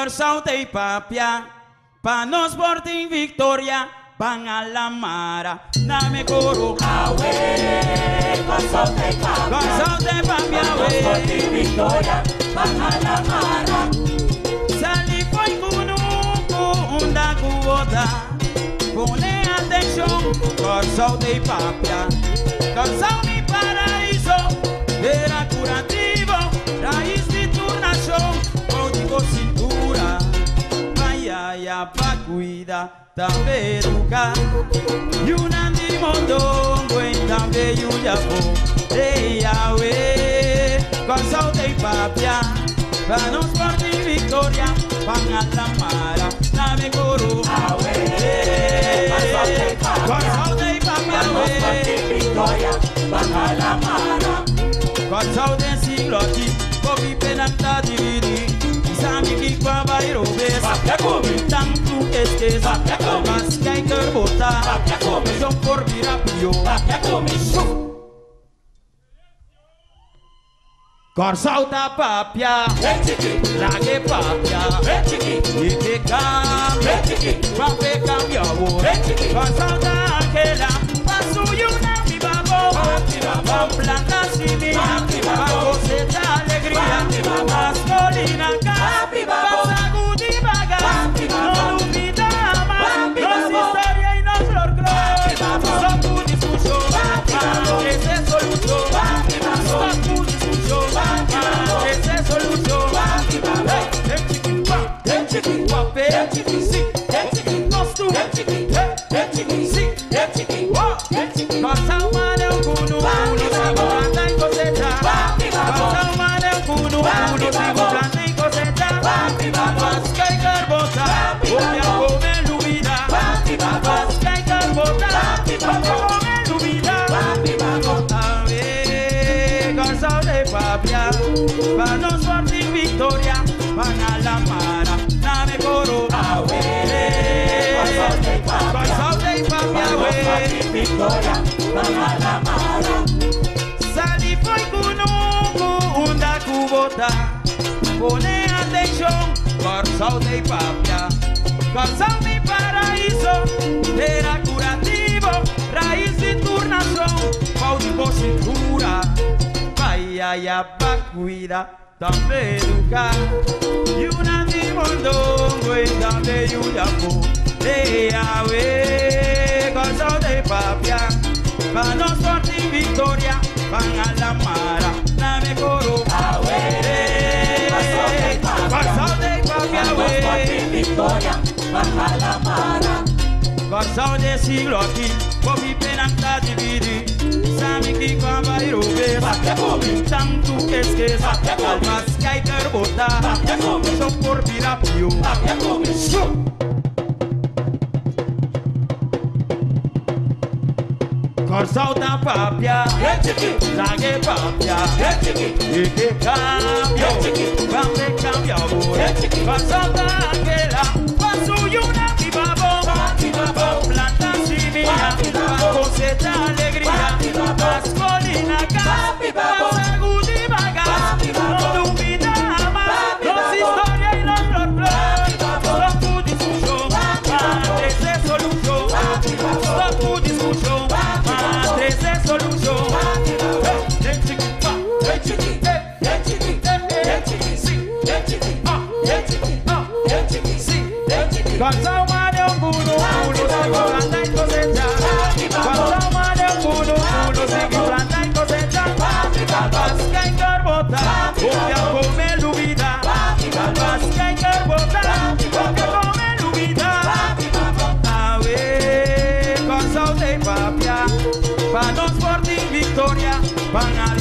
Corsaute y papia, pa nos Sporting Victoria, van a la mara, dame coro. Awe, Corsaute y papia, Corsaute y papia, pa nos Sporting Victoria, van a la mara. Sali foi kunuku unda kubota, pone atención, Corsaute y papia, Corsaute mi paraíso, era curativo, raíz de turnación, código cintura, vaya pa cuida, también educar, y un andimondongo en también yuyapo, Yahweh, Corsaute y papia, para nos Sporting Victoria, van a la mara, dame coro. Corsaute y papia, Corsaute y papia, pa nos Sporting Victoria, van a la mara. Corsaute siglo aquí, Bobby penanta dividi, Sami ki kwa bairo bes, Papia come, tanto que Papia come, mas que hay que botar, Papia come, son por virapio, papia come, Corsaute papia, chiqui, lage papia, chiqui, y que cambia, chiqui, pape cambia, chiqui, Corsaute aquela, paso y una mi babo, con plantas y mía, pa cosechar alegría, más colina acá, pasa gudi vaga, no olvida más, nos historia y nos folclore, son tu discusión, ese solución, son tu discusión, ese solución, chiqui, guape, sí, nos tú, sí, Corsa umane ukunu, sigo planta y cosecha, Corsa umane ukunu, sigo planta y cosecha, Vasca y carbota, voy a comer lubida, Vasca y carbota, voy a comer lubida, Corsaute y papia, pa nos Sporting Victoria, van a la mara, dame coro. Corsaute y papia, Victoria, van a la mara. Sali foi kunuku unda kubota, pone atención, Corsaute y papia, Corsaute mi paraíso, era curativo, raíz de turnación, código cintura, vaya pa cuida, también educar, y un andimondongo en también yuyapo, Yahweh, Corsaute y papia, pa nos Sporting Victoria, van a la mara, dame coro. Corsaute y papia, Sporting Victoria, van a la mara. Corsaute siglo aquí, Bobby penanta dividi, Sami ki kwa bairo bes, Papia come, tanto que Papia come, almas que hay que botar, Papia come, son por virapio, papia come, Corsaute papia, chiqui, lage papia, chiqui, y que cambio, cambia, Corsaute aquela, paso y una mi babo, con plantas y mía, pa cosecha alegría, más colina acá, pasa gudi vaga, no olvida más, los historia y los folclore, son tu discusión, matres de solución, son tu discusión, matres de solución, Corsa umane ukunu, sigo planta y cosecha, Corsa umane ukunu, sigo planta y cosecha, Vasca y carbota, voy a comer lubida, Vasca y carbota, voy a comer lubida, Corsaute y papia, pa nos Sporting Victoria, van a